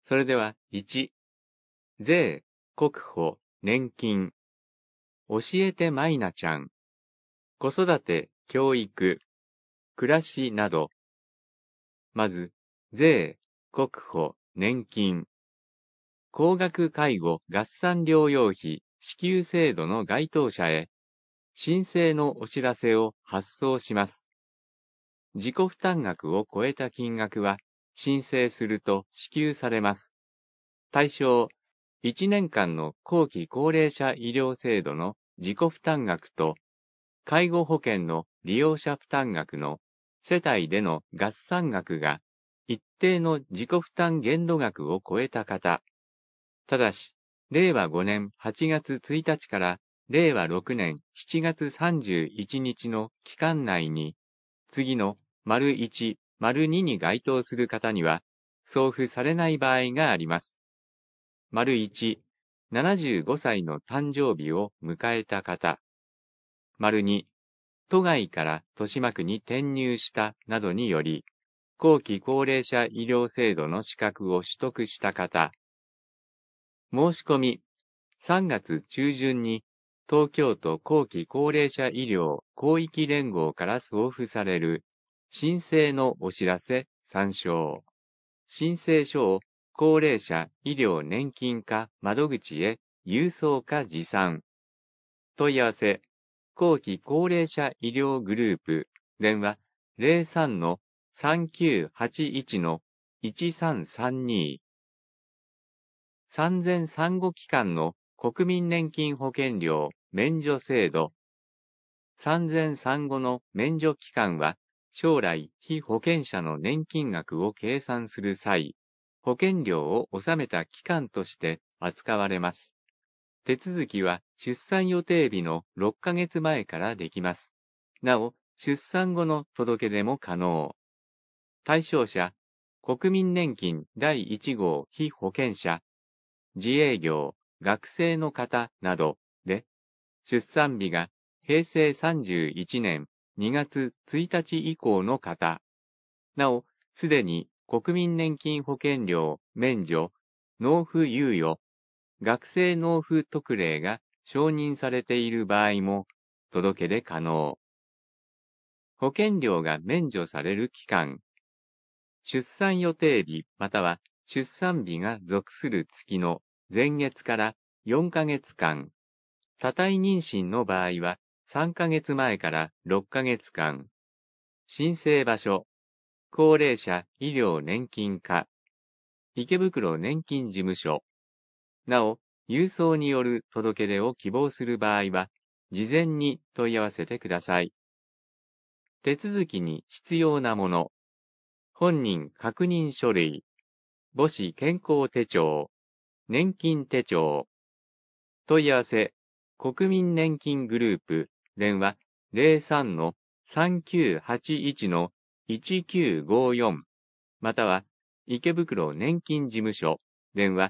それでは1、税、国保、年金。教えてマイナちゃん。子育て、教育、暮らしなど。まず、税、国保、年金。高額介護合算療養費支給制度の該当者へ、申請のお知らせを発送します。自己負担額を超えた金額は、申請すると支給されます。対象、1年間の後期高齢者医療制度の自己負担額と、介護保険の利用者負担額の世帯での合算額が一定の自己負担限度額を超えた方、ただし、令和5年8月1日から令和6年7月31日の期間内に、次の丸1、丸2に該当する方には、送付されない場合があります。丸1、75歳の誕生日を迎えた方。丸2、都外から豊島区に転入したなどにより、後期高齢者医療制度の資格を取得した方。申し込み、3月中旬に東京都後期高齢者医療広域連合から送付される申請のお知らせ参照。申請書を高齢者医療年金課窓口へ郵送か持参。問い合わせ、後期高齢者医療グループ、電話03-3981-1332。産前産後期間の国民年金保険料免除制度。産前産後の免除期間は、将来被保険者の年金額を計算する際、保険料を納めた期間として扱われます。手続きは出産予定日の6ヶ月前からできます。なお、出産後の届け出も可能。対象者、国民年金第1号被保険者、自営業、学生の方などで、出産日が平成31年2月1日以降の方、なお、すでに国民年金保険料免除、納付猶予、学生納付特例が承認されている場合も届け出可能。保険料が免除される期間、出産予定日または出産日が属する月の前月から4ヶ月間、多体妊娠の場合は3ヶ月前から6ヶ月間、申請場所、高齢者医療年金課、池袋年金事務所。なお、郵送による届け出を希望する場合は、事前に問い合わせてください。手続きに必要なもの、本人確認書類、母子健康手帳、年金手帳。問い合わせ、国民年金グループ、電話03-3981-1954、または池袋年金事務所、電話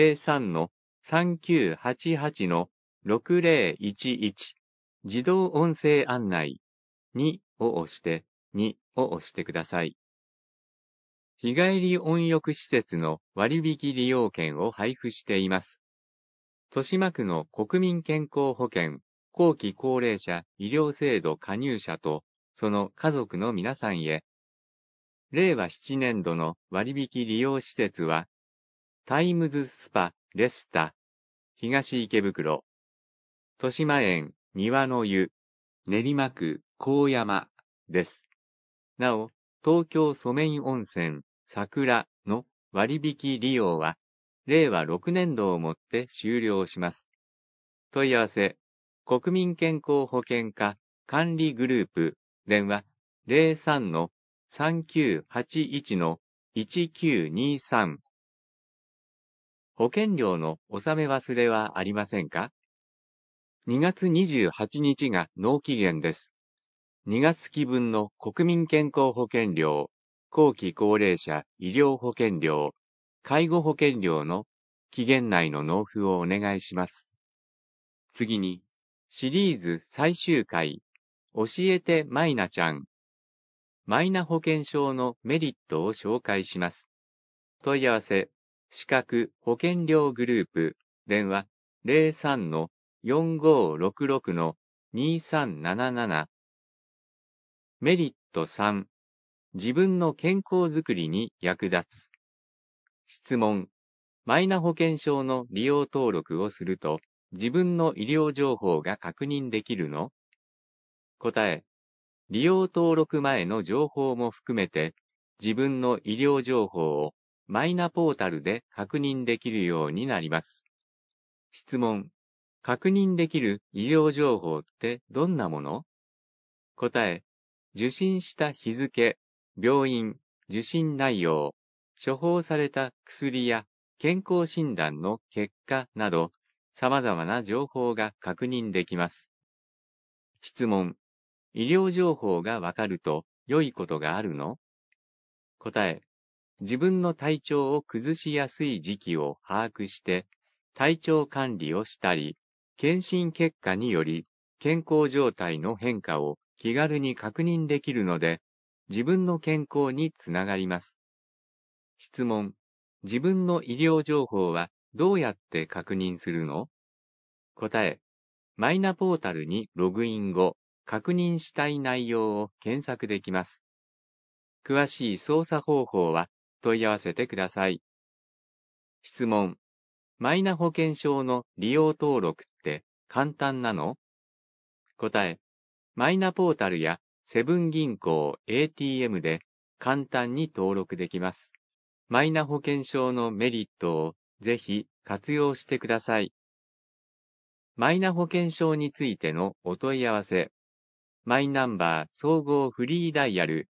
03-3988-6011、自動音声案内2を押してください。日帰り温浴施設の割引利用券を配布しています。豊島区の国民健康保険後期高齢者医療制度加入者とその家族の皆さんへ、令和7年度の割引利用施設は、タイムズスパレスタ東池袋、豊島園庭の湯練馬区高山です。なお、東京ソメイン温泉桜の割引利用は、令和6年度をもって終了します。問い合わせ、国民健康保険課管理グループ、電話03-3981-1923。保険料の納め忘れはありませんか？ 2 月28日が納期限です。2月期分の国民健康保険料、後期高齢者医療保険料、介護保険料の期限内の納付をお願いします。次に、シリーズ最終回、教えてマイナちゃん。マイナ保険証のメリットを紹介します。問い合わせ、 資格保険料グループ、電話03-4566-2377。メリット3、自分の健康づくりに役立つ。質問、マイナ保険証の利用登録をすると、自分の医療情報が確認できるの？答え、利用登録前の情報も含めて、自分の医療情報をマイナポータルで確認できるようになります。質問、確認できる医療情報ってどんなもの？答え、受診した日付、病院、受診内容、処方された薬や健康診断の結果など、様々な情報が確認できます。質問、医療情報がわかると良いことがあるの？答え、自分の体調を崩しやすい時期を把握して、体調管理をしたり、検診結果により健康状態の変化を気軽に確認できるので、自分の健康につながります。質問、自分の医療情報はどうやって確認するの？答え、マイナポータルにログイン後、確認したい内容を検索できます。詳しい操作方法は問い合わせてください。質問、マイナ保険証の利用登録って簡単なの？答え、マイナポータルやセブン銀行 ATM で簡単に登録できます。マイナ保険証のメリットをぜひ活用してください。マイナ保険証についてのお問い合わせ、マイナンバー総合フリーダイヤル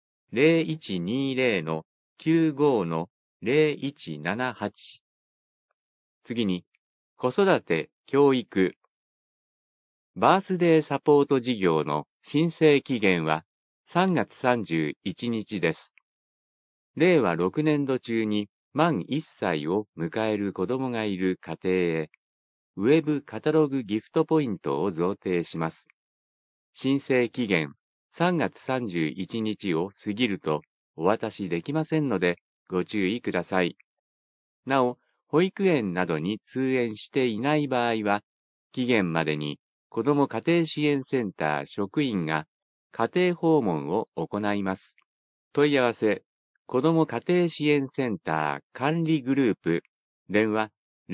0120-95-0178。次に、子育て、教育、バースデーサポート事業の申請期限は3月31日です。令和6年度中に満1歳を迎える子供がいる家庭へ、ウェブカタログギフトポイントを贈呈します。申請期限3月31日を過ぎるとお渡しできませんのでご注意ください。なお、保育園などに通園していない場合は、期限までに子ども家庭支援センター職員が家庭訪問を行います。問い合わせ、子ども家庭支援センター管理グループ、電話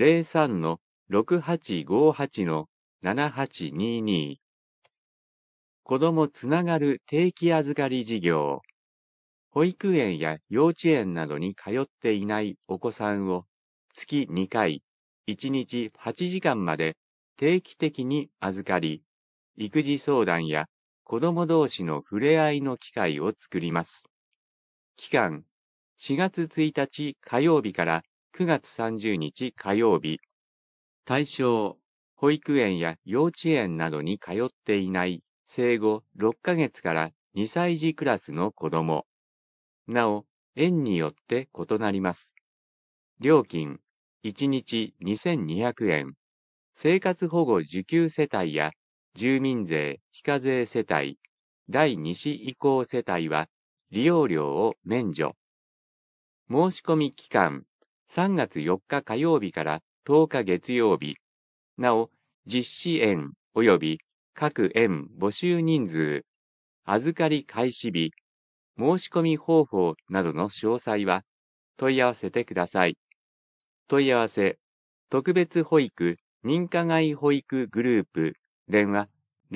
03-6858-7822。子どもつながる定期預かり事業。保育園や幼稚園などに通っていないお子さんを月2回、1日8時間まで定期的に預かり、育児相談や子ども同士の触れ合いの機会を作ります。期間、4月1日火曜日から9月30日火曜日。対象、保育園や幼稚園などに通っていない生後6ヶ月から2歳児クラスの子ども。なお、園によって異なります。料金、1日2200円。生活保護受給世帯や住民税非課税世帯、第2子以降世帯は利用料を免除。申し込み期間、3月4日火曜日から10日月曜日。なお、実施園及び各園募集人数、預かり開始日、申し込み方法などの詳細は問い合わせてください。問い合わせ、特別保育認可外保育グループ、電話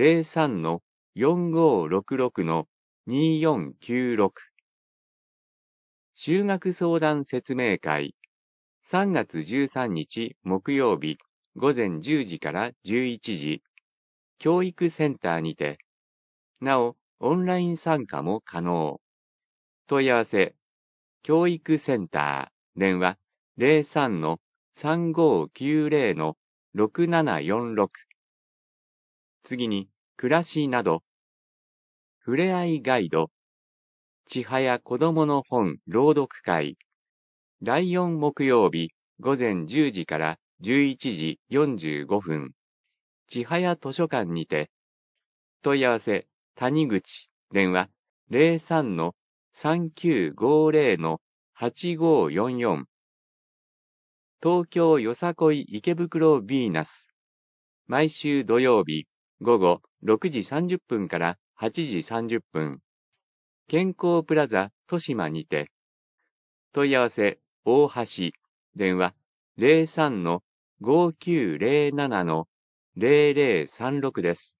03-4566-2496。就学相談説明会、3月13日木曜日午前10時から11時、教育センターにて、なお、オンライン参加も可能。問い合わせ、教育センター、電話03-3590-6746。次に、暮らしなど、ふれあいガイド、ちはや子どもの本朗読会、第4木曜日午前10時から11時45分、ちはや図書館にて、問い合わせ、谷口、電話03-3950-8544。 東京よさこい池袋ヴィーナス。毎週土曜日、午後6時30分から8時30分。健康プラザ豊島にて。問い合わせ、大橋。電話、03-5907-0036です。